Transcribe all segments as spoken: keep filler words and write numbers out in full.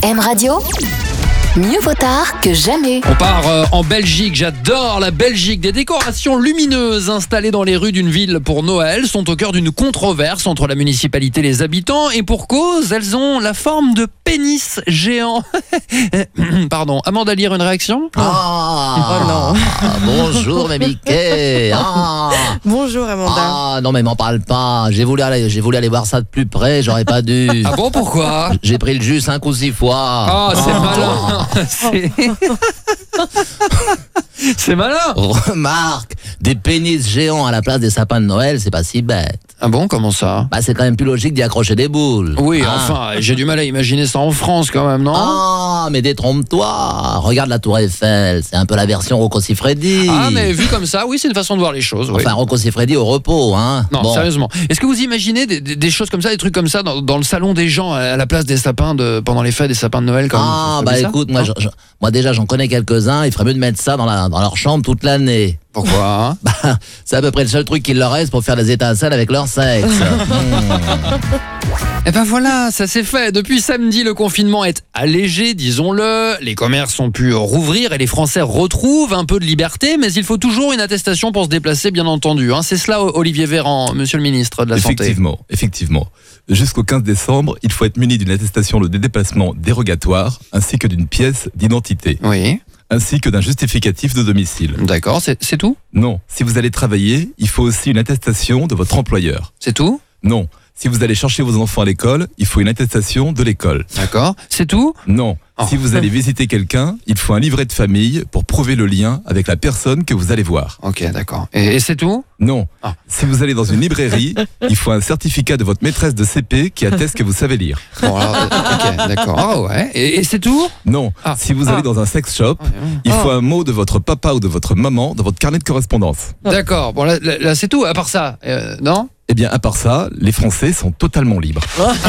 M Radio, mieux vaut tard que jamais. On part euh, en Belgique, j'adore la Belgique. Des décorations lumineuses installées dans les rues d'une ville pour Noël sont au cœur d'une controverse entre la municipalité et les habitants. Et pour cause, elles ont la forme de pénis géants. Pardon, Amanda, lire une réaction? Ah, Oh non. ah, bonjour mes Mickey. Ah, Bonjour Amanda. ah, non mais m'en parle pas. J'ai voulu aller, j'ai voulu aller voir ça de plus près, j'aurais pas dû. Ah bon, pourquoi? J'ai pris le jus cinq ou six fois. Ah, c'est malin. C'est... c'est malin. Remarque, des pénis géants à la place des sapins de Noël, c'est pas si bête. Ah bon, comment ça? Bah c'est quand même plus logique d'y accrocher des boules. Oui, Ah. enfin, j'ai du mal à imaginer ça en France quand même, non? Ah, mais détrompe-toi. Regarde la Tour Eiffel, c'est un peu la version Rocco Siffredi. Ah, mais vu comme ça, oui, c'est une façon de voir les choses. Oui. Enfin, Rocco Siffredi au repos, hein. Non, Bon. sérieusement. Est-ce que vous imaginez des, des- des choses comme ça, des trucs comme ça dans, dans le salon des gens à la place des sapins de pendant les fêtes, des sapins de Noël comme Ah, c'est bah bizarre, écoute, moi, non je- je- moi déjà j'en connais quelques-uns, il ferait mieux de mettre ça dans, la, dans leur chambre toute l'année. Pourquoi hein Bah, c'est à peu près le seul truc qu'il leur reste pour faire des étincelles avec leur sexe. Hmm. Eh ben voilà, ça c'est fait. Depuis samedi, le confinement est allégé, disons-le. Les commerces ont pu rouvrir et les Français retrouvent un peu de liberté, mais il faut toujours une attestation pour se déplacer, bien entendu. hein. C'est cela, Olivier Véran, monsieur le ministre de la Santé. Effectivement, effectivement. Jusqu'au quinze décembre, il faut être muni d'une attestation de déplacement dérogatoire ainsi que d'une pièce d'identité, Oui, ainsi que d'un justificatif de domicile. d'accord, c'est c'est tout Non, si vous allez travailler, il faut aussi une attestation de votre employeur. C'est tout Non, si vous allez chercher vos enfants à l'école, il faut une attestation de l'école. D'accord, c'est tout Non, Oh. si vous allez visiter quelqu'un, il faut un livret de famille pour prouver le lien avec la personne que vous allez voir. Ok, d'accord. Et, et c'est tout Non, Ah. si vous allez dans une librairie, il faut un certificat de votre maîtresse de C P qui atteste que vous savez lire. Bon, alors, euh, ok, d'accord. Ah ouais, et, et c'est tout Non, Ah. si vous Ah. allez dans un sex shop, il faut un mot de votre papa ou de votre maman dans votre carnet de correspondance. D'accord, bon là, là, là, c'est tout, à part ça, euh, non Eh bien, à part ça, les Français sont totalement libres.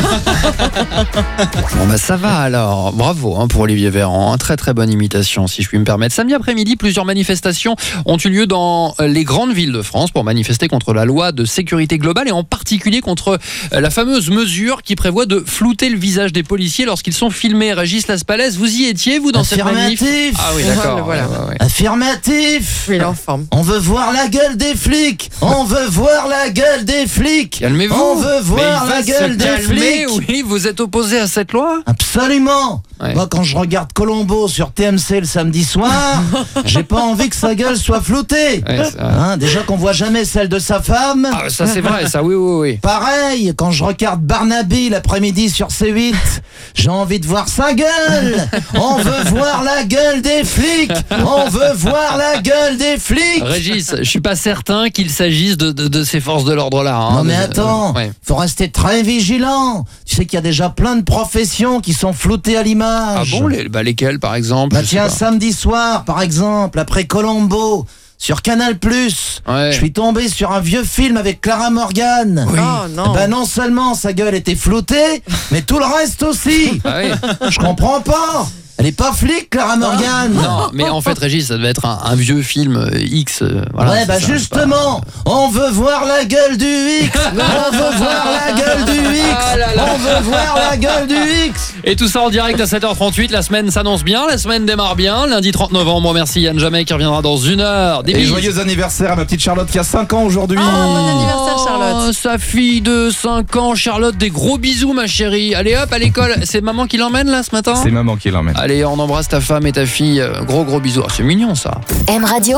Bon bah ça va alors, bravo hein, pour Olivier Véran, hein. Très très bonne imitation si je puis me permettre. Samedi après-midi, plusieurs manifestations ont eu lieu dans les grandes villes de France pour manifester contre la loi de sécurité globale et en particulier contre la fameuse mesure qui prévoit de flouter le visage des policiers lorsqu'ils sont filmés. Régis Laspalès, vous y étiez vous dans cette manif? Affirmatif. Ah oui d'accord, Le voilà. ouais, ouais, ouais. Affirmatif. Il est en forme. On veut voir la gueule des flics. On veut voir la gueule des flics. Calmez-vous. On veut voir Mais il la va gueule se des calmer, flics. Oui, vous êtes opposé à cette loi? Absolument. Ouais. Moi, quand je regarde Colombo sur T M C le samedi soir, j'ai pas envie que sa gueule soit floutée. Ouais, c'est vrai. Hein, déjà qu'on voit jamais celle de sa femme. Ah ça c'est vrai, ça oui oui oui. Pareil, quand je regarde Barnaby l'après-midi sur C huit, j'ai envie de voir sa gueule. On veut voir la gueule des flics. On veut voir la gueule des flics. Régis, je suis pas certain qu'il s'agisse de, de, de ces forces de l'ordre là. Non mais attends, Ouais. faut rester très vigilant. Tu sais qu'il y a déjà plein de professions qui sont floutées à Ah l'image. bon, les, bah lesquels par exemple? Bah Je sais tiens, pas. samedi soir, par exemple, après Colombo, sur Canal+, Ouais. je suis tombé sur un vieux film avec Clara Morgan. Oui. Oh non. Bah non seulement sa gueule était floutée, mais tout le reste aussi. Ah oui. Je comprends pas. Elle est pas flic, Clara Morgan. Non, mais en fait, Régis, ça devait être un, un vieux film euh, X. euh, voilà, ouais, c'est bah ça, justement, on veut voir la gueule du X. On veut voir la gueule du X. Ah là là. On veut voir la gueule du X. Et tout ça en direct à sept heures trente-huit. La semaine s'annonce bien, la semaine démarre bien. Lundi trente novembre, merci Yann Jamais qui reviendra dans une heure. Des Et bises. joyeux anniversaire à ma petite Charlotte qui a cinq ans aujourd'hui. Oh, bon anniversaire Charlotte. Oh, sa fille de cinq ans, Charlotte, des gros bisous ma chérie. Allez hop, à l'école. C'est maman qui l'emmène là ce matin? C'est maman qui l'emmène. Allez, on embrasse ta femme et ta fille. Euh, Gros gros bisous. Ah, c'est mignon ça. M Radio,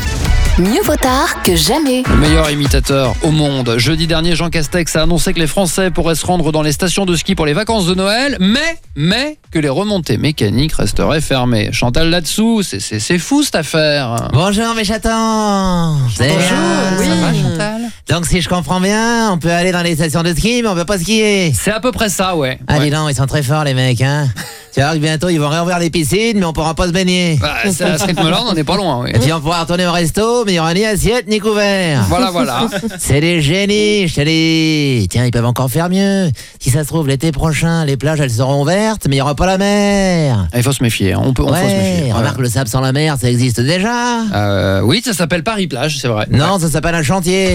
mieux vaut tard que jamais. Le meilleur imitateur au monde. Jeudi dernier, Jean Castex a annoncé que les Français pourraient se rendre dans les stations de ski pour les vacances de Noël, mais, mais que les remontées mécaniques resteraient fermées. Chantal là-dessous, c'est, c'est, c'est fou cette affaire. Bonjour mes chatons. Vous allez bien oui. Ça va, Chantal? Donc si je comprends bien, on peut aller dans les stations de ski, mais on peut pas skier. C'est à peu près ça, ouais. Ah Ouais. dis donc, ils sont très forts les mecs, hein. Tu vois que bientôt ils vont réouvrir les piscines, mais on pourra pas se baigner. Bah, c'est à ce rythme-là, on n'en est pas loin, oui. Et puis on pourra retourner au resto, mais il y aura ni assiette ni couvert. Voilà, voilà. C'est des génies, je te dis. Tiens, ils peuvent encore faire mieux. Si ça se trouve, l'été prochain, les plages elles seront ouvertes, mais il y aura pas la mer. Il faut se méfier, hein. on peut, on faut se méfier. Ouais, remarque, le sable sans la mer, ça existe déjà. Euh, oui, ça s'appelle Paris-Plage, c'est vrai. Non, ça s'appelle un chantier.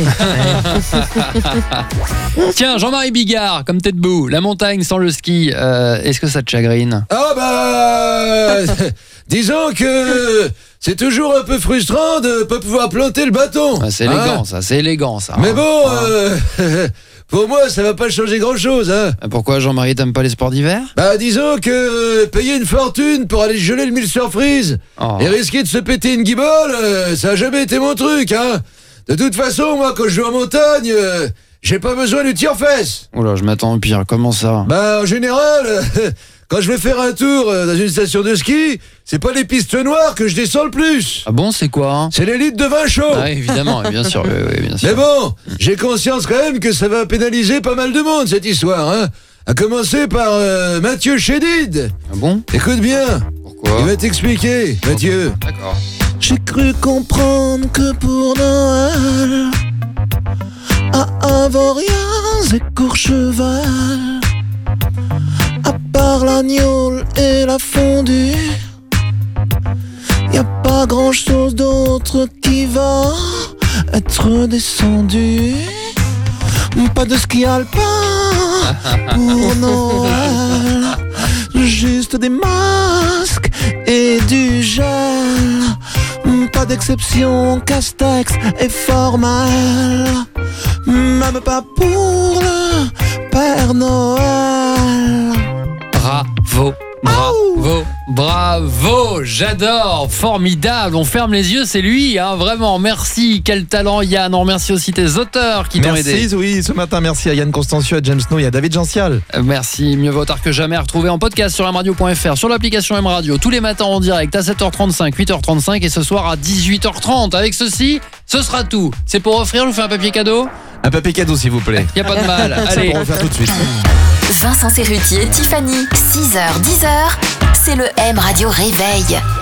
Tiens, Jean-Marie Bigard, comme t'es debout, la montagne sans le ski, euh, est-ce que ça te chagrine? Ah bah... disons que c'est toujours un peu frustrant de pas pouvoir planter le bâton. Ah, c'est hein. élégant, ça, c'est élégant, ça. Mais hein. bon, Ah. euh, pour moi, ça va pas changer grand-chose. Hein. Pourquoi Jean-Marie t'aime pas les sports d'hiver? Bah disons que payer une fortune pour aller geler le mille surprise Oh. et risquer de se péter une guibole, euh, ça a jamais été mon truc. Hein. De toute façon, moi, quand je vais en montagne... euh, j'ai pas besoin du tire-fesse. Oula, je m'attends au pire, comment ça? Bah, en général, quand je vais faire un tour dans une station de ski, c'est pas les pistes noires que je descends le plus. Ah bon, c'est quoi hein? C'est les litres de vin chaud. Ah, évidemment, bien sûr, oui, oui, bien sûr. Mais bon, j'ai conscience quand même que ça va pénaliser pas mal de monde, cette histoire. Hein. À commencer par euh, Mathieu Chédid. Ah bon? Écoute bien, Pourquoi? il va t'expliquer, Mathieu. D'accord. J'ai cru comprendre que pour Noël, à Avoriaz et Courchevel, à part l'agneau et la fondue, y a pas grand chose d'autre qui va être descendu. Pas de ski alpin pour Noël, juste des masques et du gel. Pas d'exception, Castex et formel, même pas pour le Père Noël. Bravo, bravo, bravo, j'adore, formidable, on ferme les yeux, c'est lui, hein, vraiment, merci, quel talent Yann, on remercie aussi tes auteurs qui t'ont aidé. Merci, oui, ce matin, merci à Yann Constantieux, à James Snow et à David Gential. Euh, Merci, mieux vaut tard que jamais, retrouvé en podcast sur m radio point f r, sur l'application M Radio, tous les matins en direct à sept heures trente-cinq, huit heures trente-cinq et ce soir à dix-huit heures trente. Avec ceci, ce sera tout. C'est pour offrir, je vous fais un papier cadeau? Un papier cadeau, s'il vous plaît. Y a pas de mal, Ça, allez. on va le faire tout de suite. Vincent Serruti et Tiffany, six heures dix heures, c'est le M Radio Réveil.